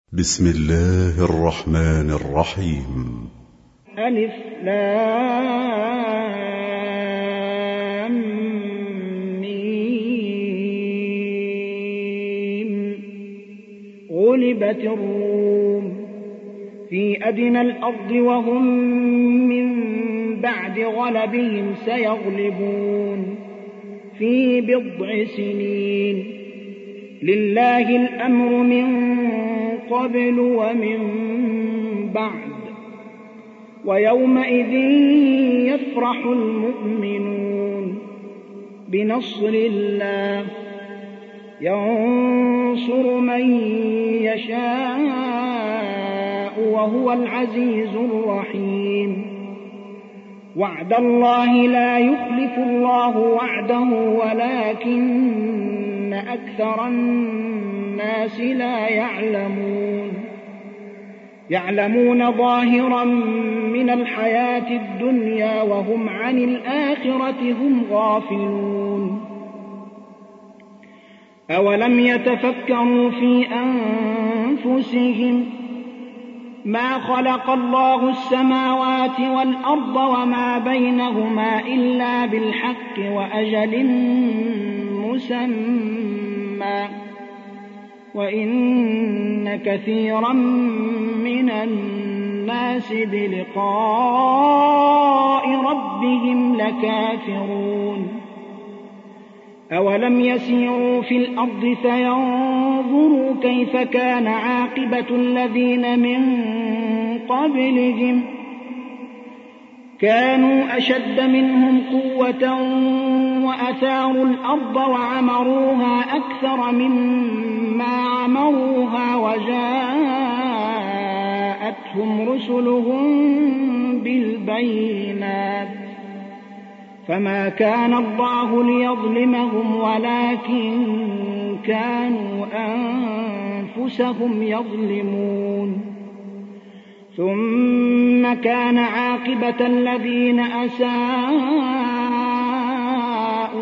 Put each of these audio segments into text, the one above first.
بسم الله الرحمن الرحيم. ألف لام ميم. غلبت الروم في أدنى الأرض وهم من بعد غلبهم سيغلبون في بضع سنين. لله الأمر من قبل ومن بعد ويومئذ يفرح المؤمنون بنصر الله ينصر من يشاء وهو العزيز الرحيم. وعد الله لا يخلف الله وعده ولكن أكثر الناس لا يعلمون ظاهرا من الحياة الدنيا وهم عن الآخرة هم غافلون. أولم يتفكروا في أنفسهم ما خلق الله السماوات والأرض وما بينهما إلا بالحق وأجل مسمى وإن كثيرا من الناس بلقاء ربهم لكافرون. أولم يسيروا في الأرض فينظروا كيف كان عاقبة الذين من قبلهم كانوا أشد منهم قوة وأثاروا الأرض وعمروها أكثر مما عمروها وجاءتهم رسلهم بالبينات فما كان الله ليظلمهم ولكن كانوا أنفسهم يظلمون. ثم كان عاقبة الذين أساءوا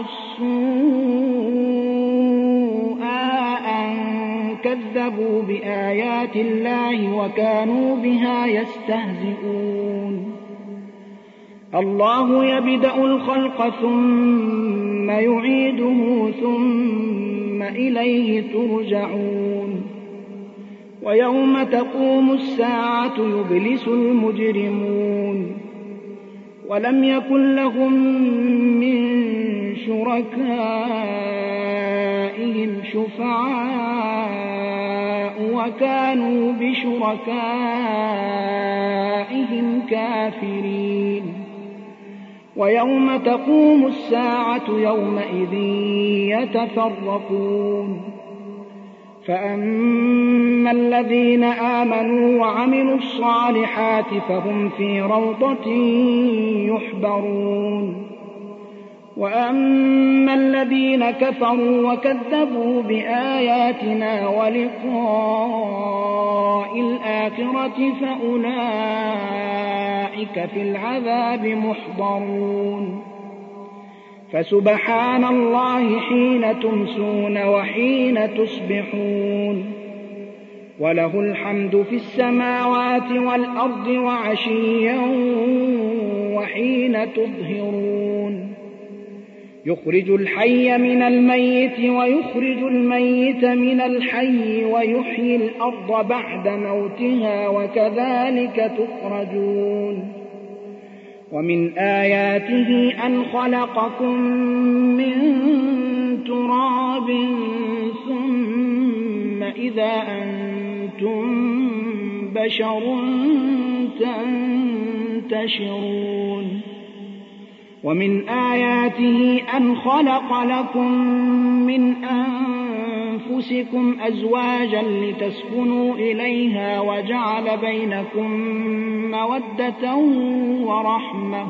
السوء أن كذبوا بآيات الله وكانوا بها يستهزئون. الله يبدأ الخلق ثم يعيده ثم إليه ترجعون. ويوم تقوم الساعة يبلس المجرمون ولم يكن لهم من شركائهم شفعاء وكانوا بشركائهم كافرين. ويوم تقوم الساعة يومئذ يتفرقون. فأما الذين آمنوا وعملوا الصالحات فهم في روضة يحبرون. وأما الذين كفروا وكذبوا بآياتنا ولقاء الآخرة فأولئك في العذاب محضرون. فسبحان الله حين تمسون وحين تصبحون وله الحمد في السماوات والأرض وعشيا وحين تظهرون. يخرج الحي من الميت ويخرج الميت من الحي ويحيي الأرض بعد موتها وكذلك تخرجون. ومن آياته أن خلقكم من تراب ثم إذا أنتم بشر تنتشرون. ومن آياته أن خلق لكم من أنفسكم أزواجا لتسكنوا إليها وجعل بينكم مودة ورحمة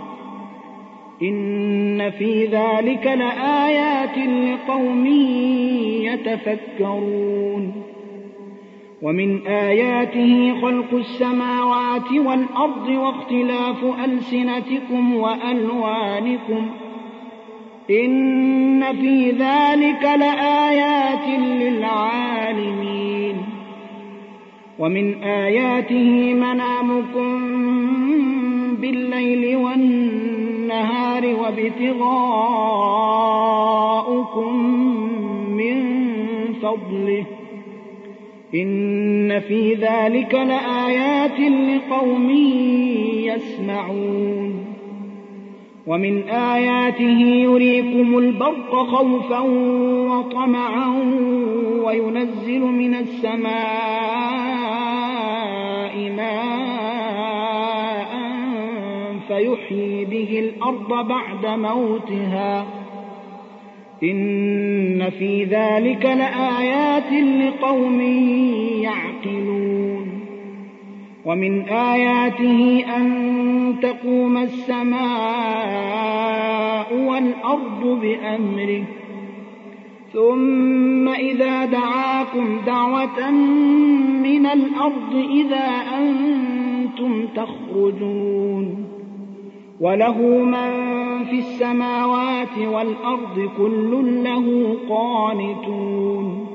إن في ذلك لآيات لقوم يتفكرون. ومن آياته خلق السماوات والأرض واختلاف ألسنتكم وألوانكم إن في ذلك لآيات للعالمين. ومن آياته منامكم بالليل والنهار وابتغاؤكم من فضله إن في ذلك لآيات لقوم يسمعون ومن آياته يريكم البرق خوفا وطمعا وينزل من السماء ماء فيحيي به الأرض بعد موتها إن في ذلك لآيات لقوم يعقلون ومن آياته أن تقوم السماء والأرض بأمره ثم إذا دعاكم دعوة من الأرض إذا أنتم تخرجون وله من في السماوات والأرض كل له قانتون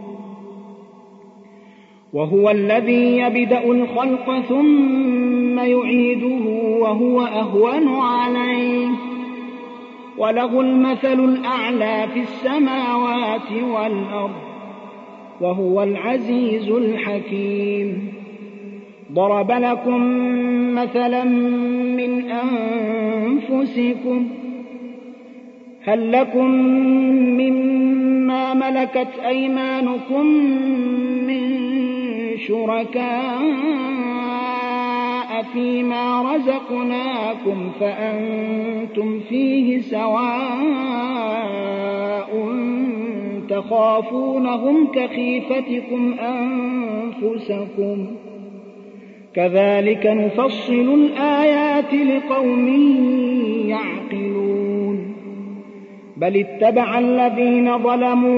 وهو الذي يبدأ الخلق ثم يعيده وهو أهون عليه وله المثل الأعلى في السماوات والأرض وهو العزيز الحكيم ضرب لكم مثلا من أنفسكم هل لكم مما ملكت أيمانكم من شركاء فيما رزقناكم فأنتم فيه سواء تخافونهم كخيفتكم أنفسكم كذلك نفصل الآيات لقوم يعقلون بل اتبع الذين ظلموا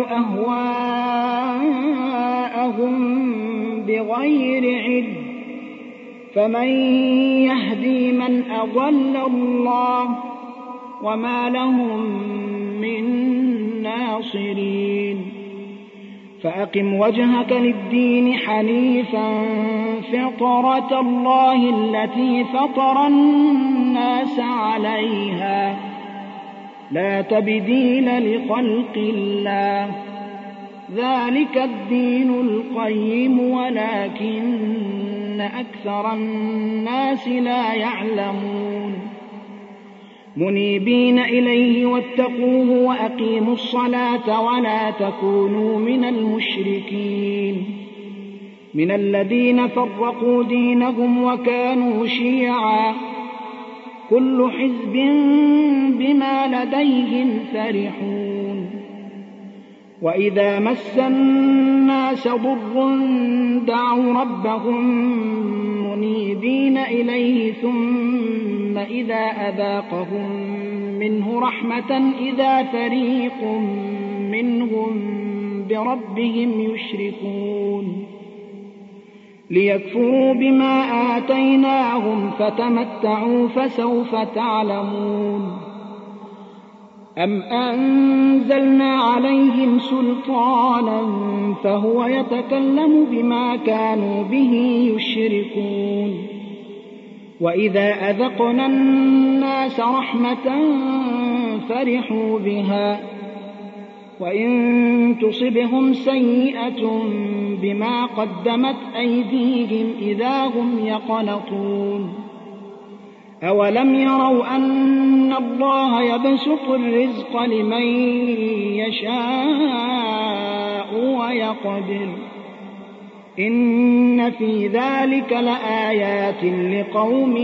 أهواءهم بغير علم فمن يهدي من أضل الله وما لهم من ناصرين فأقم وجهك للدين حنيفا فطرة الله التي فطر الناس عليها لا تبديل لخلق الله ذلك الدين القيم ولكن أكثر الناس لا يعلمون منيبين إليه واتقوه وأقيموا الصلاة ولا تكونوا من المشركين من الذين فرقوا دينهم وكانوا شيعا كل حزب بما لديهم فرحون وإذا مس الناس ضر دعوا ربهم منيبين إليه ثم إذا أذاقهم منه رحمة إذا فريق منهم بربهم يشركون ليكفروا بما آتيناهم فتمتعوا فسوف تعلمون أم أنزلنا عليهم سلطانا فهو يتكلم بما كانوا به يشركون وإذا أذقنا الناس رحمة فرحوا بها وإن تصبهم سيئة بما قدمت أيديهم إذا هم يقنطون أولم يروا أن الله يبسط الرزق لمن يشاء ويقدر إن في ذلك لآيات لقوم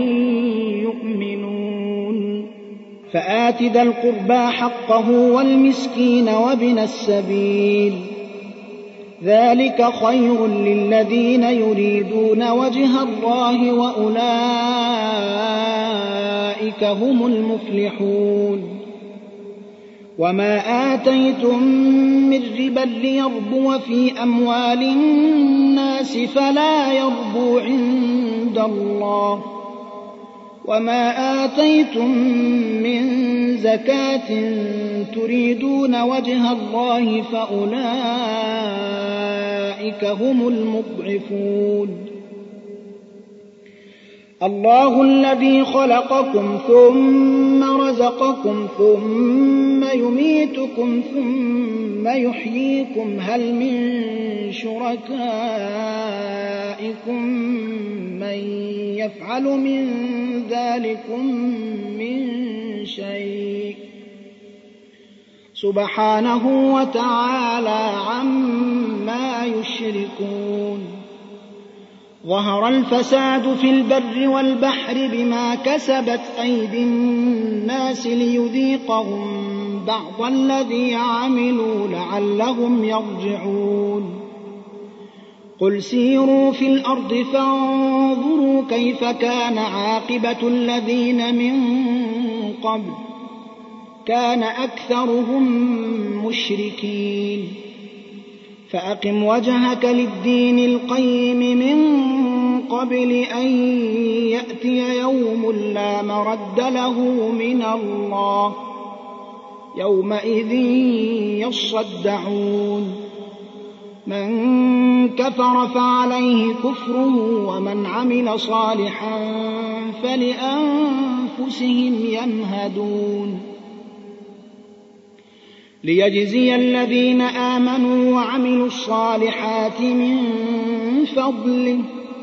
يؤمنون فآت ذا القربى حقه والمسكين وابن السبيل ذلك خير للذين يريدون وجه الله وأولئك هم المفلحون وما آتيتم من ربا ليربو في أموال الناس فلا يربو عند الله وما آتيتم من زكاة تريدون وجه الله فأولئك هم المضعفون الله الذي خلقكم ثم رزقكم ثم يميتكم ثم يحييكم هل من شركائكم من يفعل من ذلكم من شيء سبحانه وتعالى عما يشركون ظهر الفساد في البر والبحر بما كسبت أيدي الناس ليذيقهم بعض الذي عملوا لعلهم يرجعون قل سيروا في الأرض فانظروا كيف كان عاقبة الذين من قبل كان أكثرهم مشركين فأقم وجهك للدين القيم من قبل أن يأتي يوم لا مرد له من الله يومئذ يصدعون من كفر فعليه كفره ومن عمل صالحا فلأنفسهم يمهدون ليجزي الذين آمنوا وعملوا الصالحات من فضله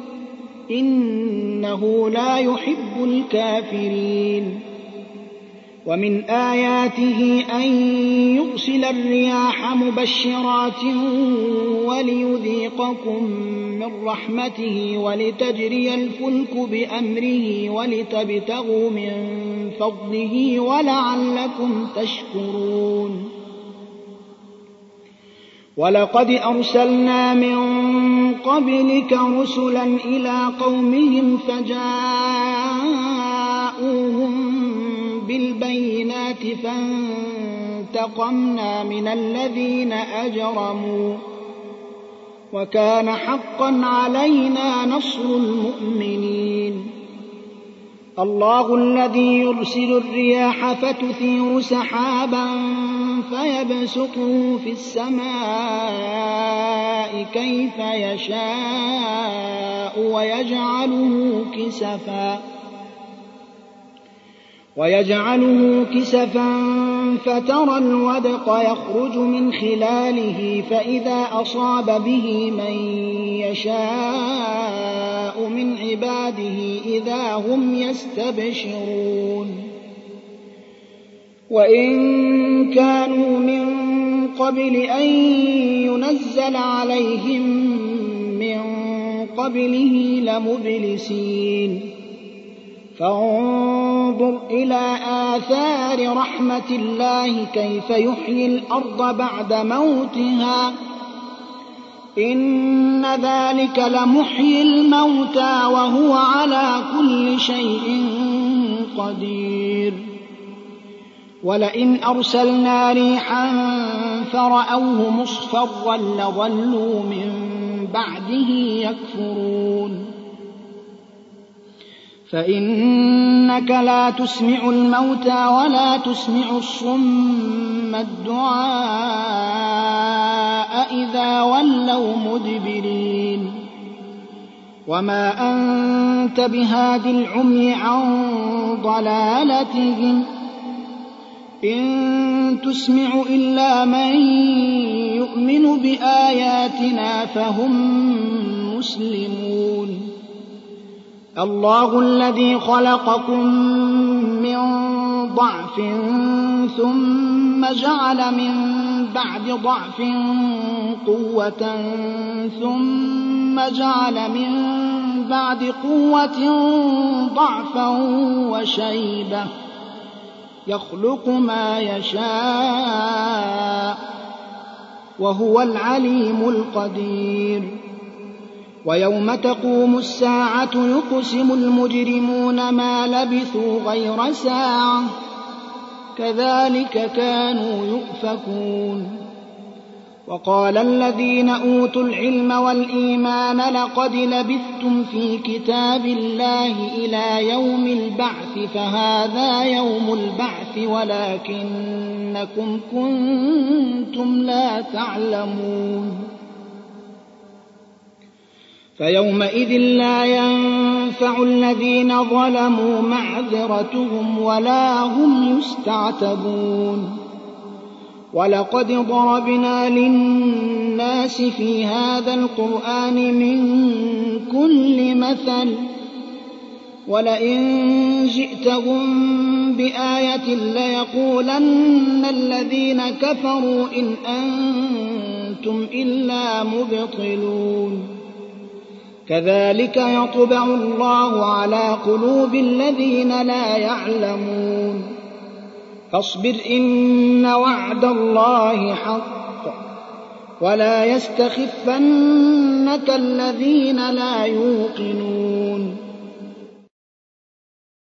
إنه لا يحب الكافرين ومن آياته أن يرسل الرياح مبشرات وليذيقكم من رحمته ولتجري الفلك بأمره ولتبتغوا من فضله ولعلكم تشكرون ولقد أرسلنا من قبلك رسلا إلى قومهم فجاءوهم بالبينات فانتقمنا من الذين أجرموا وكان حقا علينا نصر المؤمنين الله الذي يرسل الرياح فتثير سحابا فيبسطه في السماء كيف يشاء ويجعله كسفا فترى الودق يخرج من خلاله فإذا أصاب به من يشاء من عباده إذا هم يستبشرون وإن كانوا من قبل أن ينزل عليهم من قبله لمبلسين فانظر إلى آثار رحمة الله كيف يحيي الأرض بعد موتها إن ذلك لمحيي الموتى وهو على كل شيء قدير ولئن أرسلنا ريحا فرأوه مصفرا لظلوا من بعده يكفرون فإنك لا تسمع الموتى ولا تسمع الصم الدعاء إذا ولوا مدبرين وما أنت بهاد العمي عن ضلالتهم إن تسمع إلا من يؤمن بآياتنا فهم مسلمون الله الذي خلقكم من ضعف ثم جعل من بعد ضعف قوة ثم جعل من بعد قوة ضعفا وشيبة يخلق ما يشاء وهو العليم القدير ويوم تقوم الساعة يقسم المجرمون ما لبثوا غير ساعة كذلك كانوا يؤفكون وقال الذين أوتوا العلم والإيمان لقد لبثتم في كتاب الله إلى يوم البعث فهذا يوم البعث ولكنكم كنتم لا تعلمون فيومئذ لا ينفع الذين ظلموا معذرتهم ولا هم يستعتبون ولقد ضربنا للناس في هذا القرآن من كل مثل ولئن جئتهم بآية ليقولن الذين كفروا إن أنتم إلا مبطلون كذلك يطبع الله على قلوب الذين لا يعلمون فاصبر إن وعد الله حق ولا يستخفنك الذين لا يوقنون